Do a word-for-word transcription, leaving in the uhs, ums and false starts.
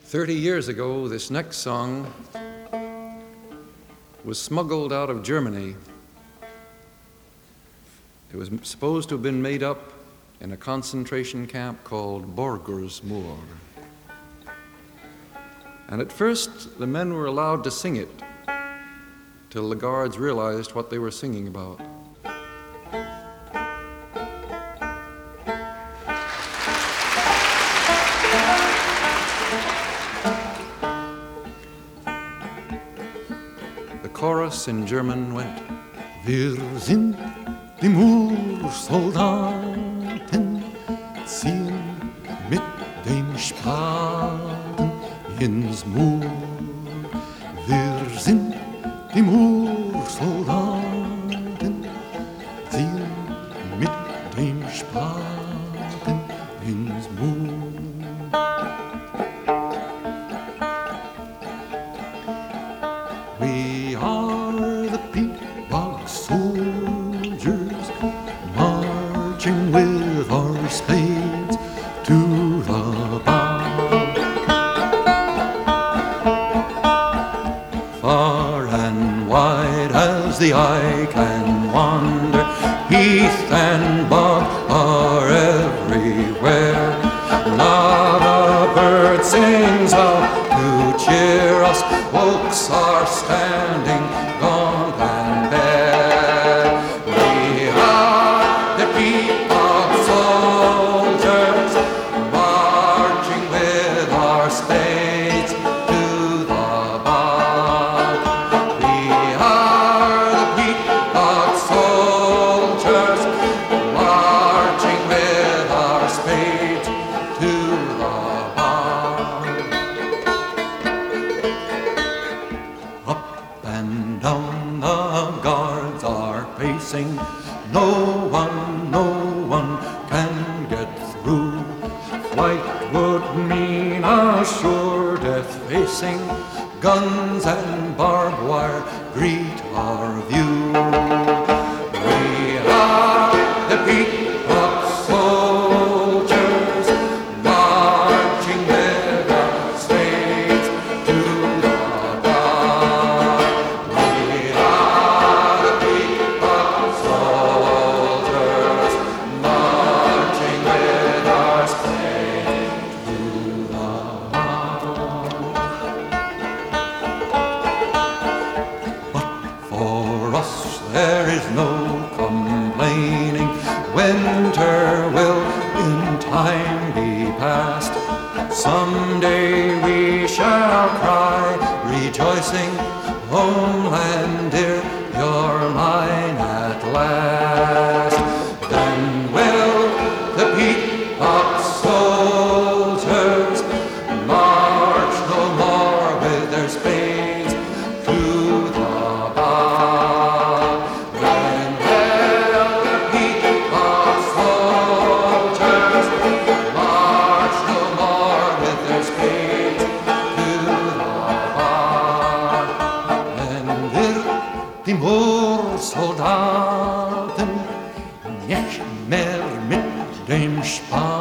Thirty years ago, this next song was smuggled out of Germany. It was supposed to have been made up in a concentration camp called Borgersmoor. And at first, the men were allowed to sing it till the guards realized what they were singing about. The chorus in German went, Wir sind die Moorsoldaten, ziehen mit dem Spaten ins Moor. Wir sind die Moorsoldaten, ziehen mit dem Spaten ins Moor. We are the Pequot soldiers, marching with our spades to the bar. Far and wide as the eye can wander, heath and bog are everywhere. Not a bird sings out to cheer us, oaks are standing gaunt and bare. We are the Pequot soldiers, marching with our spades to the bar. We are the Pequot soldiers, marching with our spades to the bar. Up and down the guards are pacing, no one, no one can get through. Flight would mean a sure death facing, guns and barbed wire greet our view. We are the Pequot soldiers, marching with our spades to the bar. We are the Pequot soldiers, marching with our spades to the bar. But for us there is no complaining. Winter will in time be past. Someday we shall cry, rejoicing, homeland dear, you're mine at last. Then will the Pequot soldiers march no more with their spades to the bar. Then will the Pequot soldiers march no more with their spades to the bar. Then wird die Moorsoldaten nicht mehr mit dem Spaten